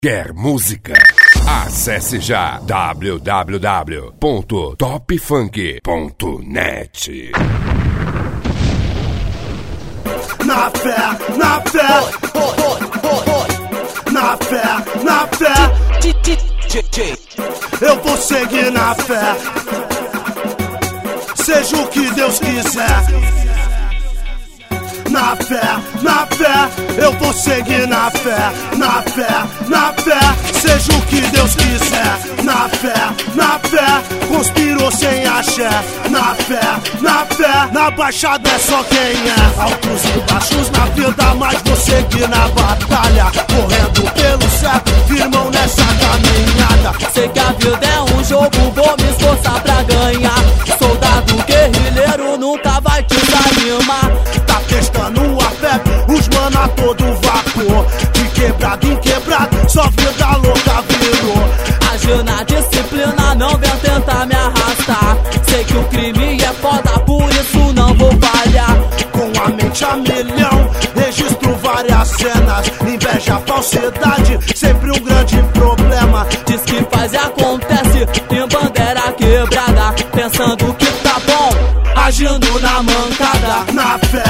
Quer música? Acesse já www.topfunk.net. Na fé, na fé, na fé, na fé, eu vou seguir na fé, seja o que Deus quiser. Na fé, eu vou seguir na fé, na fé, seja o que Deus quiser. Na fé, conspirou sem axé. Na fé, na baixada é só quem é. Altos e baixos na vida, mas vou seguir na batalha, correndo pelo certo, firmão nessa caminhada. Sei que a vida é um jogo, vou me esforçar pra ganhar. Soldado guerrilheiro nunca vai te desanimar. Tá testando a fé, os mana todo vapor, de quebrado em quebrado, só vida louca virou. Agir na disciplina, não vem tentar me arrastar. Sei que o crime é foda, por isso não vou falhar. Com a mente a milhão, registro várias cenas. Inveja, falsidade, sempre um grande problema. Diz que faz e acontece, em bandeira quebrada, pensando que tá bom, agindo na mancada. Na fé,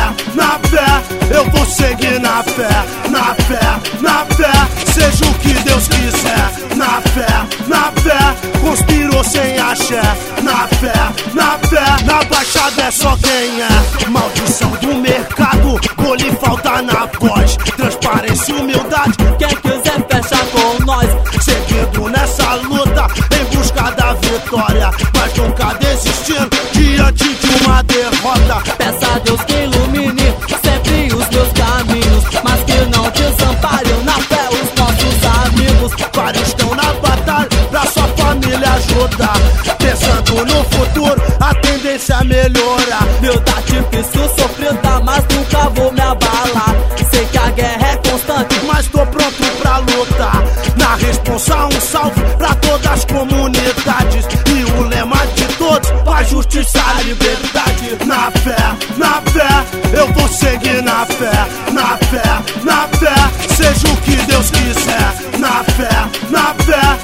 eu vou seguir na fé. Na fé, seja o que Deus quiser. Na fé, conspirou sem axé. Na fé, na baixada é só quem é. Maldição do mercado, vou lhe faltar na voz. Transparência, humildade, quem quiser fecha com nós. Seguindo nessa luta, em busca da vitória, mas nunca desistindo diante de uma derrota. Peça a Deus que ilumine sempre os meus caminhos, mas que não desamparem na fé os nossos amigos. Vários estão na batalha pra sua família ajudar. Pensando no futuro, a tendência é melhorar. Meu tá difícil, sofrida, mas nunca vou me abalar. Sei que a guerra é constante, mas tô pronto pra lutar. Na responsa um salve pra todas as comunidades, e o lema de todos, a justiça, a liberdade. Na fé, eu vou seguir na fé. Na fé, seja o que Deus quiser. Na fé,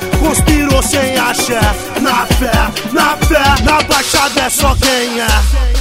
conspirou sem axé. Na fé, na baixada é só quem é.